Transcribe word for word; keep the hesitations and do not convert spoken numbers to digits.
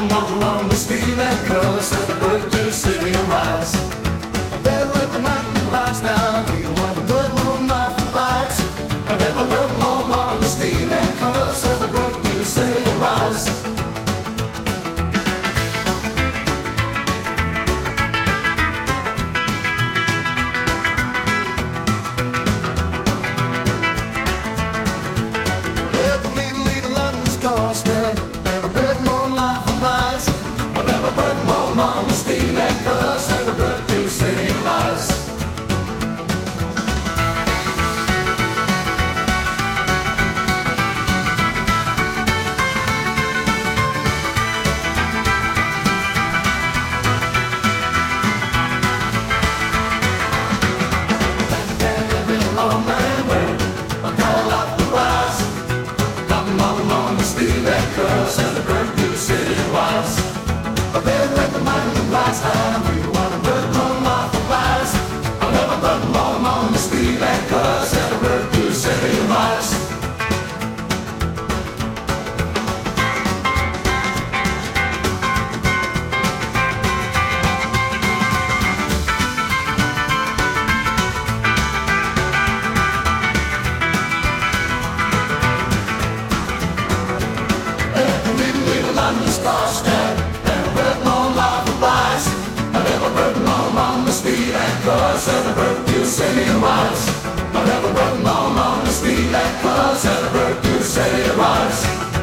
on, on the speed and coast of the bird to the city of rise. There with the mountain lights now, we want a good little knife and lights. I never look more on the speed and coast of the bird to the city of rise. Never been more life and lies. I'll never burn more on the steam and cause never burn to city lies. Cause and the bird to the city wise. I've been with the mountain last time. We want to burn more life and lies. I'll never burn more on the speed and cause and the bird to the city wise. The stars stand and a bird more life and lies. I never bird more on the speed and cause and a bird to city wise. I never bird more on the speed and cause and a bird to city wise.